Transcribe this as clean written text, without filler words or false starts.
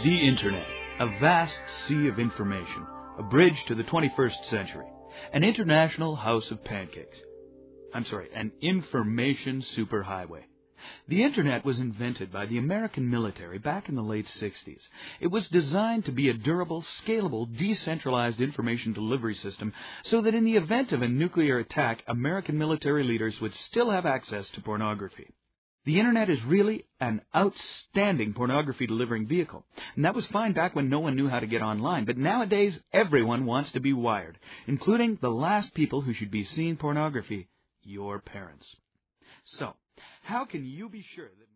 The Internet, a vast sea of information, a bridge to the 21st century, an international house of pancakes. An information superhighway. The Internet was invented by the American military back in the late 60s. It was designed to be a durable, scalable, decentralized information delivery system so that in the event of a nuclear attack, American military leaders would still have access to pornography. The Internet is really an outstanding pornography-delivering vehicle. And that was fine back when no one knew how to get online. But nowadays, everyone wants to be wired, including the last people who should be seeing pornography, your parents. So, how can you be sure that...